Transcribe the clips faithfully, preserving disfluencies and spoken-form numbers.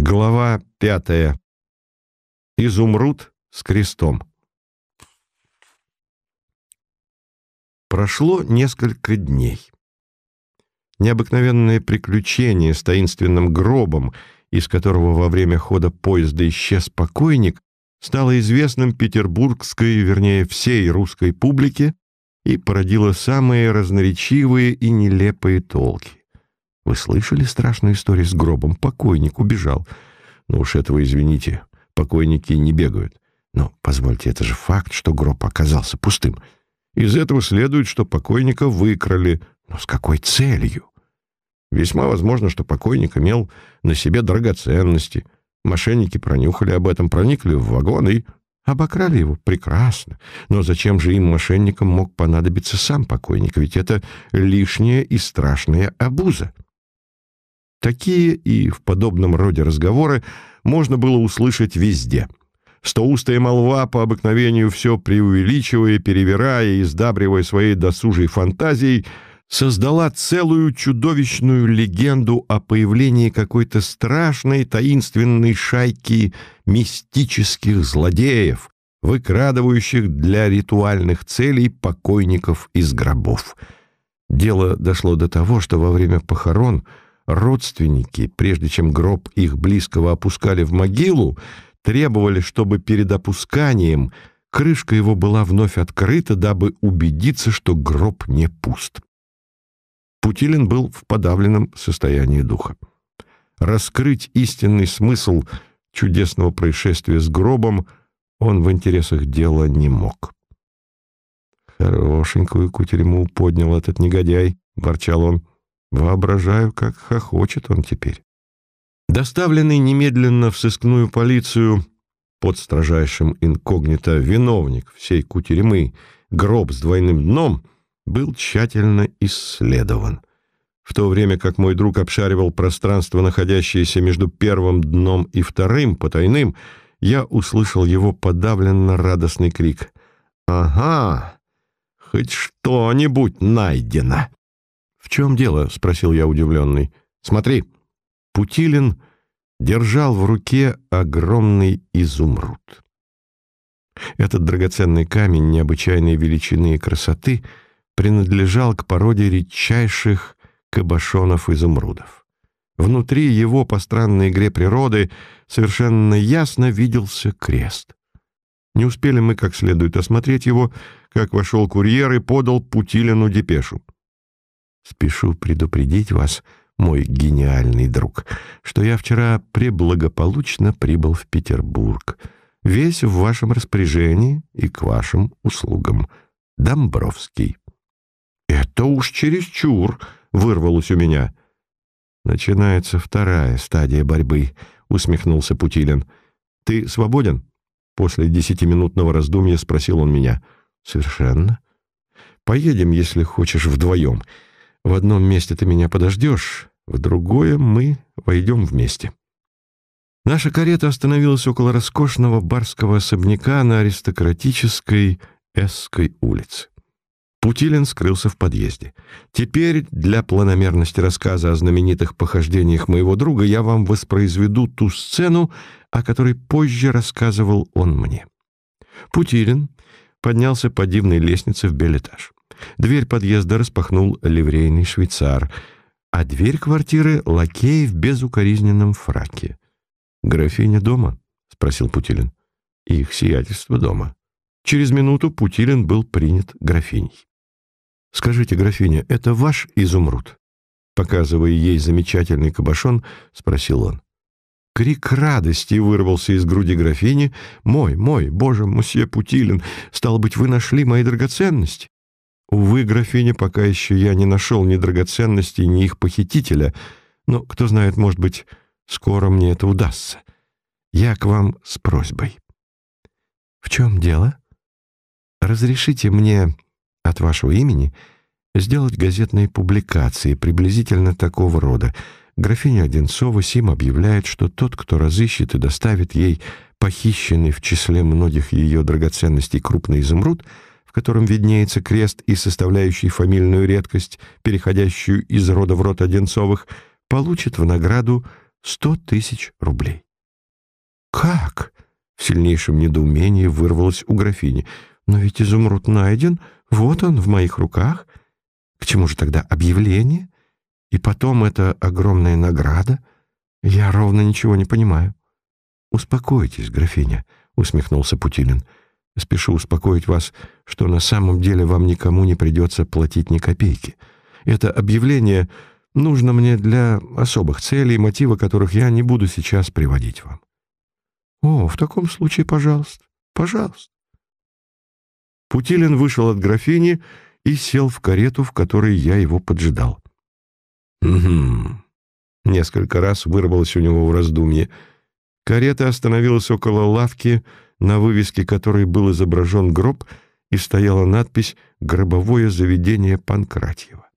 Глава пятая. Изумруд с крестом. Прошло несколько дней. Необыкновенное приключение с таинственным гробом, из которого во время хода поезда исчез покойник, стало известным петербургской, вернее, всей русской публике и породило самые разноречивые и нелепые толки. Вы слышали страшную историю с гробом? Покойник убежал. Ну уж этого извините, покойники не бегают. Но, позвольте, это же факт, что гроб оказался пустым. Из этого следует, что покойника выкрали. Но с какой целью? Весьма возможно, что покойник имел на себе драгоценности. Мошенники пронюхали об этом, проникли в вагон и обокрали его. Прекрасно. Но зачем же им, мошенникам, мог понадобиться сам покойник? Ведь это лишняя и страшная обуза. Такие и в подобном роде разговоры можно было услышать везде. Стоустая молва, по обыкновению все преувеличивая, перевирая и сдабривая своей досужей фантазией, создала целую чудовищную легенду о появлении какой-то страшной таинственной шайки мистических злодеев, выкрадывающих для ритуальных целей покойников из гробов. Дело дошло до того, что во время похорон родственники, прежде чем гроб их близкого опускали в могилу, требовали, чтобы перед опусканием крышка его была вновь открыта, дабы убедиться, что гроб не пуст. Путилин был в подавленном состоянии духа. Раскрыть истинный смысл чудесного происшествия с гробом он в интересах дела не мог. «Хорошенькую кутерьму поднял этот негодяй», — ворчал он. «Воображаю, как хохочет он теперь». Доставленный немедленно в сыскную полицию под строжайшим инкогнито виновник всей кутерьмы, гроб с двойным дном, был тщательно исследован. В то время как мой друг обшаривал пространство, находящееся между первым дном и вторым, потайным, я услышал его подавленно радостный крик. «Ага, хоть что-нибудь найдено!» «В чем дело?» — спросил я удивленный. «Смотри». Путилин держал в руке огромный изумруд. Этот драгоценный камень необычайной величины и красоты принадлежал к породе редчайших кабошонов-изумрудов. Внутри его, по странной игре природы, совершенно ясно виделся крест. Не успели мы как следует осмотреть его, как вошел курьер и подал Путилину депешу. «Спешу предупредить вас, мой гениальный друг, что я вчера преблагополучно прибыл в Петербург, весь в вашем распоряжении и к вашим услугам. Домбровский». «Это уж чересчур!» — вырвалось у меня. «Начинается вторая стадия борьбы», — усмехнулся Путилин. «Ты свободен?» После десятиминутного раздумья спросил он меня. «Совершенно. Поедем, если хочешь, вдвоем. В одном месте ты меня подождешь, в другое мы войдем вместе». Наша карета остановилась около роскошного барского особняка на аристократической Эсской улице. Путилин скрылся в подъезде. Теперь для планомерности рассказа о знаменитых похождениях моего друга я вам воспроизведу ту сцену, о которой позже рассказывал он мне. Путилин поднялся по дивной лестнице в бельэтаж. Дверь подъезда распахнул ливрейный швейцар, а дверь квартиры — лакей в безукоризненном фраке. «Графиня дома?» — спросил Путилин. «Их сиятельство дома». Через минуту Путилин был принят графиней. «Скажите, графиня, это ваш изумруд?» Показывая ей замечательный кабошон, спросил он. Крик радости вырвался из груди графини. «Мой, мой, боже, мосье Путилин, стало быть, вы нашли мои драгоценности?» «Увы, графиня, пока еще я не нашел ни драгоценностей, ни их похитителя, но, кто знает, может быть, скоро мне это удастся. Я к вам с просьбой». «В чем дело?» «Разрешите мне от вашего имени сделать газетные публикации приблизительно такого рода. Графиня Одинцова сим объявляет, что тот, кто разыщет и доставит ей похищенный в числе многих ее драгоценностей крупный изумруд, в котором виднеется крест и составляющий фамильную редкость, переходящую из рода в род Одинцовых, получит в награду Сто тысяч рублей. «Как?» — в сильнейшем недоумении вырвалось у графини. «Но ведь изумруд найден, вот он в моих руках. К чему же тогда объявление? И потом эта огромная награда? Я ровно ничего не понимаю». «Успокойтесь, графиня», — усмехнулся Путилин. «Спешу успокоить вас, что на самом деле вам никому не придется платить ни копейки. Это объявление нужно мне для особых целей, мотивы которых я не буду сейчас приводить вам». «О, в таком случае, пожалуйста, пожалуйста». Путилин вышел от графини и сел в карету, в которой я его поджидал. «Угу». Несколько раз вырвалось у него в раздумье. Карета остановилась около лавки, на вывеске которой был изображен гроб, и стояла надпись «Гробовое заведение Панкратьева».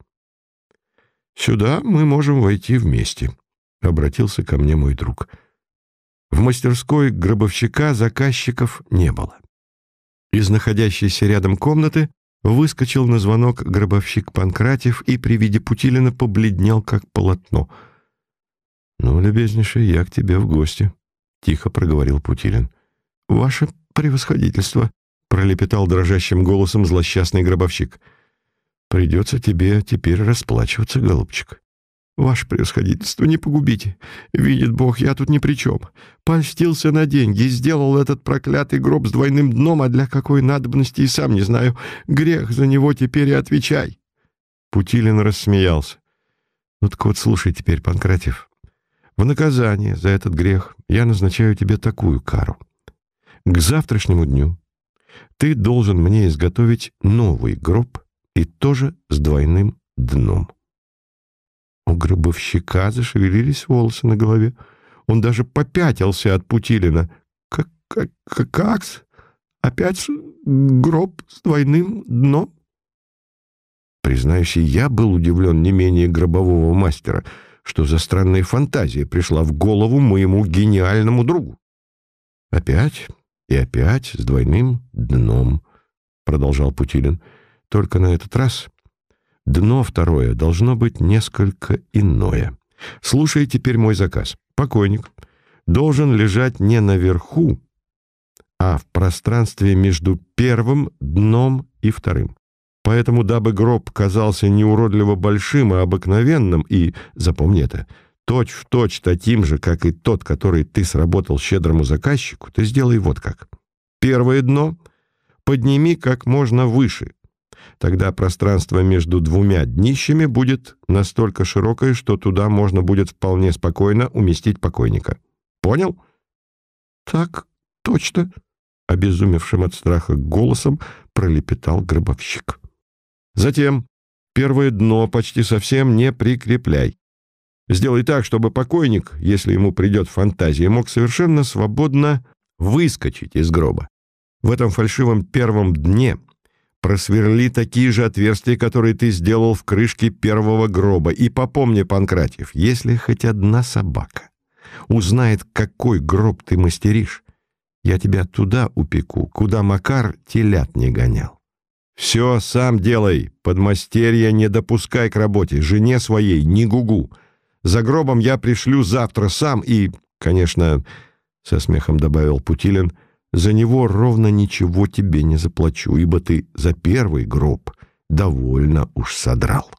«Сюда мы можем войти вместе», — обратился ко мне мой друг. В мастерской гробовщика заказчиков не было. Из находящейся рядом комнаты выскочил на звонок гробовщик Панкратьев и при виде Путилина побледнел, как полотно. «Ну, любезнейший, я к тебе в гости», — тихо проговорил Путилин. «Ваше превосходительство», — пролепетал дрожащим голосом злосчастный гробовщик. «Придется тебе теперь расплачиваться, голубчик». «Ваше превосходительство, не погубите. Видит Бог, я тут ни при чем. Польстился на деньги и сделал этот проклятый гроб с двойным дном, а для какой надобности и сам не знаю. Грех за него теперь и отвечай». Путилин рассмеялся. «Ну так вот, слушай теперь, Панкратьев. В наказание за этот грех я назначаю тебе такую кару. К завтрашнему дню ты должен мне изготовить новый гроб и тоже с двойным дном». У гробовщика зашевелились волосы на голове. Он даже попятился от Путилина. «Как? как, как Опять гроб с двойным дном?» Признаюсь, я был удивлен не менее гробового мастера, что за странная фантазия пришла в голову моему гениальному другу. «Опять и опять с двойным дном», — продолжал Путилин. «Только на этот раз дно второе должно быть несколько иное. Слушай теперь мой заказ. Покойник должен лежать не наверху, а в пространстве между первым дном и вторым. Поэтому, дабы гроб казался не уродливо большим, а обыкновенным, и, запомни это, точь-в-точь таким же, как и тот, который ты сработал щедрому заказчику, ты сделай вот как. Первое дно подними как можно выше. Тогда пространство между двумя днищами будет настолько широкое, что туда можно будет вполне спокойно уместить покойника. Понял? Так точно, обезумевшим от страха голосом пролепетал гробовщик. Затем первое дно почти совсем не прикрепляй. Сделай так, чтобы покойник, если ему придет фантазия, мог совершенно свободно выскочить из гроба. В этом фальшивом первом дне просверли такие же отверстия, которые ты сделал в крышке первого гроба. И попомни, Панкратьев, если хоть одна собака узнает, какой гроб ты мастеришь, я тебя туда упеку, куда Макар телят не гонял. Все сам делай, подмастерья не допускай к работе, жене своей не гугу. За гробом я пришлю завтра сам и, конечно, со смехом добавил Путилин, за него ровно ничего тебе не заплачу, ибо ты за первый гроб довольно уж содрал.